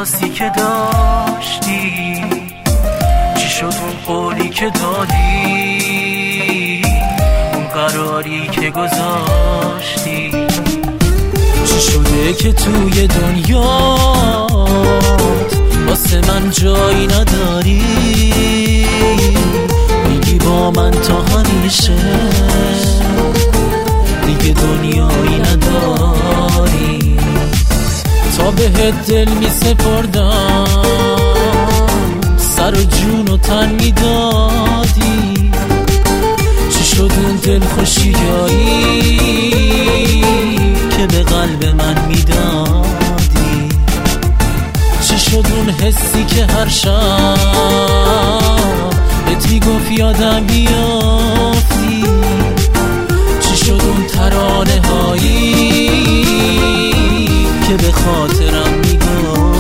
احساسی که داشتی؟ چی شد اون قولی که دادی؟ اون قراری که گذاشتی؟ چی شده که توی دنیات واسه من جایی نداری؟ میگی با من تا همیشه دیگه دنیایی نداری. تا بهت دل می سپردم، سر و جون و تن می دادی. چی شد اون دل خوشیایی که به قلب من می دادی؟ چی شد اون حسی که هر شب بهت می گفت یادم بیافتی؟ چی شد اون ترانه هایی که به خاطرم می گفتی؟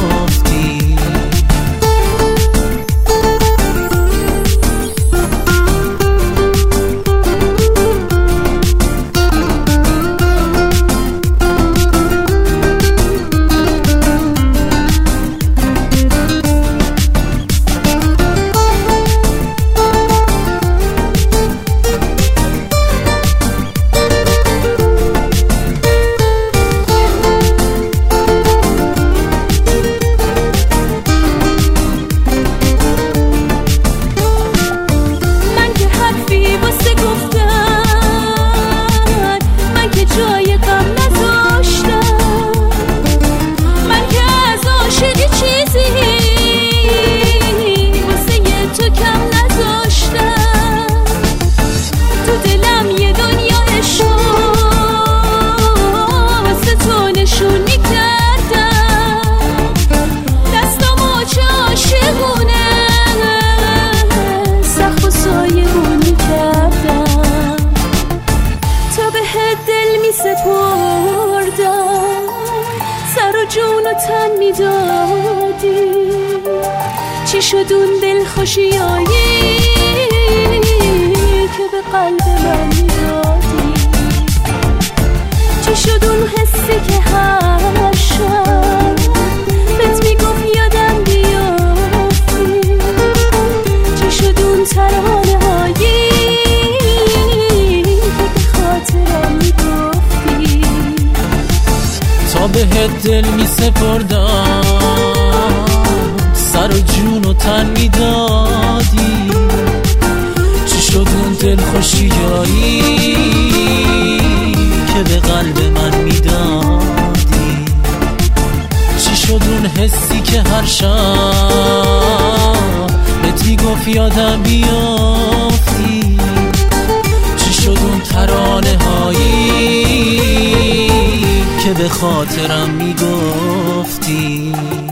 جون و تن می دادی. چی شد اون دل خوشیایی که به قلب من می دادی؟ چی شد اون حسی که هر شب بهت می گفت یادم بیافتی؟ چی شد اون ترانه هایی که به خاطرم می گفتی؟ تا بهت دل می سپردم، سر و جون و تن می دادی. چی شد اون دل خوشیایی که به قلب من می دادی؟ چی شد اون حسی که هر شب بهت می گفت یادم بیافتی؟ چی شد اون ترانه هایی که به خاطرم می گفتی؟